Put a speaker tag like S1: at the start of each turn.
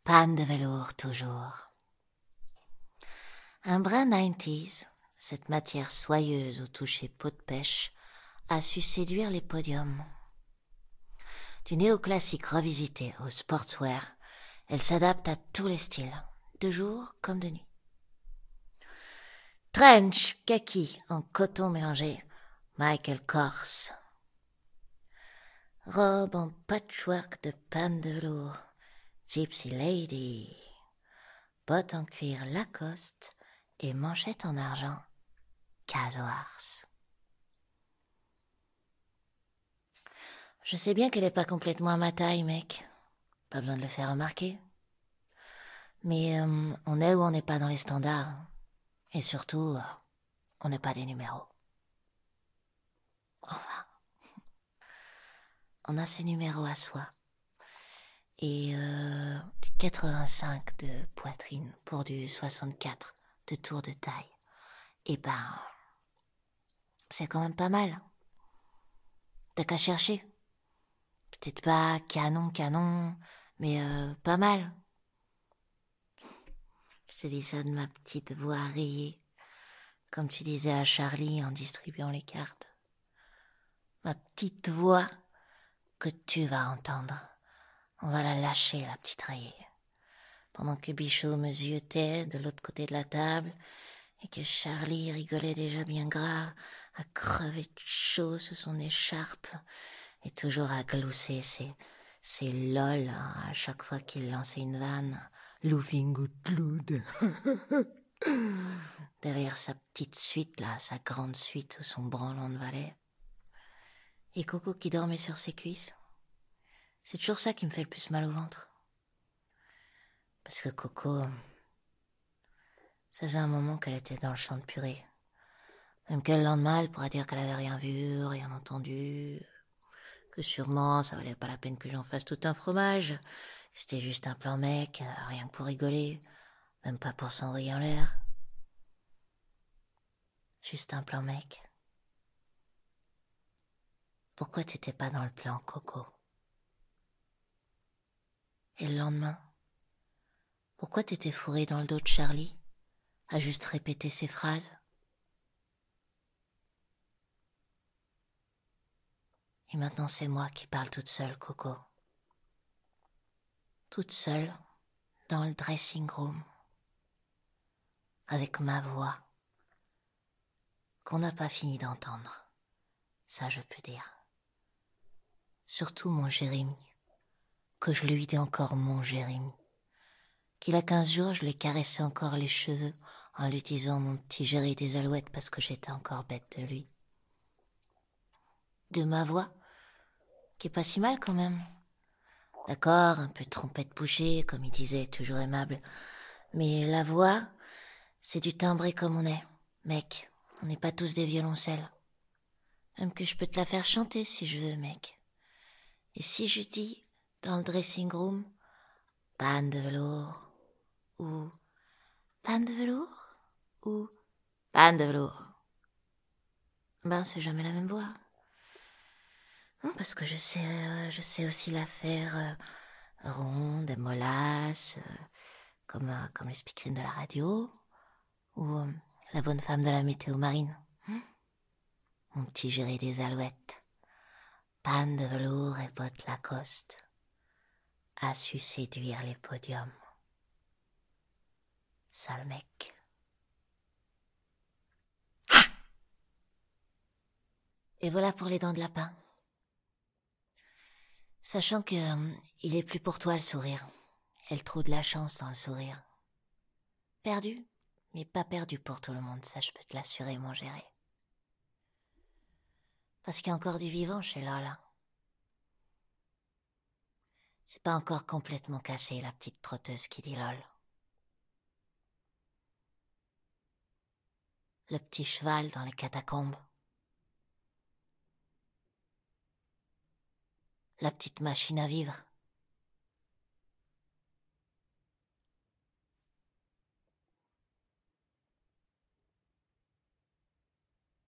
S1: Panne de velours toujours. Un brin 90s, cette matière soyeuse au toucher peau de pêche, a su séduire les podiums. Du néoclassique revisité au sportswear, elle s'adapte à tous les styles, de jour comme de nuit. Trench, kaki en coton mélangé, Michael Kors. Robe en patchwork de panne de velours, Gypsy Lady. Bottes en cuir Lacoste et manchettes en argent, Casoars. Je sais bien qu'elle est pas complètement à ma taille, mec. Pas besoin de le faire remarquer. Mais on est ou on n'est pas dans les standards. Et surtout, on n'est pas des numéros. Enfin, on a ses numéros à soi. Et du 85 de poitrine pour du 64 de tour de taille. Et ben, c'est quand même pas mal. T'as qu'à chercher. Peut-être pas canon, mais pas mal. Je te dis ça de ma petite voix rayée, comme tu disais à Charlie en distribuant les cartes. Ma petite voix que tu vas entendre. On va la lâcher, la petite rayée. Pendant que Bichot me ziotait de l'autre côté de la table et que Charlie rigolait déjà bien gras, à crever de chaud sous son écharpe et toujours à glousser ses lol à chaque fois qu'il lançait une vanne. Laughing out loud. Derrière sa petite suite, là, sa grande suite ou son branlant de valet. Et Coco qui dormait sur ses cuisses. C'est toujours ça qui me fait le plus mal au ventre. Parce que Coco, ça faisait un moment qu'elle était dans le champ de purée. Même que le lendemain, elle pourra dire qu'elle avait rien vu, rien entendu, que sûrement ça valait pas la peine que j'en fasse tout un fromage. C'était juste un plan mec, rien que pour rigoler, même pas pour s'envoyer en l'air. Juste un plan mec. Pourquoi t'étais pas dans le plan, Coco? Et le lendemain, pourquoi t'étais fourré dans le dos de Charlie, à juste répéter ses phrases? Et maintenant c'est moi qui parle toute seule, Coco. Toute seule, dans le dressing room, avec ma voix, qu'on n'a pas fini d'entendre, ça je peux dire. Surtout mon Jérémy, que je lui dis encore mon Jérémy, qu'il a 15 jours, je lui caressais encore les cheveux en lui disant mon petit Jérémy des alouettes parce que j'étais encore bête de lui. De ma voix, qui est pas si mal quand même. D'accord, un peu de trompette bouchée, comme il disait, toujours aimable. Mais la voix, c'est du timbré comme on est. Mec, on n'est pas tous des violoncelles. Même que je peux te la faire chanter si je veux, mec. Et si je dis, dans le dressing room, panne de velours, ou panne de velours, ou panne de velours, ben c'est jamais la même voix. Non, parce que je sais aussi la faire ronde, mollasse, comme les speakerines de la radio, ou la bonne femme de la météo marine. Mon petit Géré des alouettes, panne de velours et bottes Lacoste, a su séduire les podiums. Sale mec. Et voilà pour les dents de lapin. Sachant que il est plus pour toi le sourire, et le trou de la chance dans le sourire. Perdu, mais pas perdu pour tout le monde, ça je peux te l'assurer, mon Géré. Parce qu'il y a encore du vivant chez Lola. C'est pas encore complètement cassé, la petite trotteuse qui dit lol. Le petit cheval dans les catacombes. La petite machine à vivre.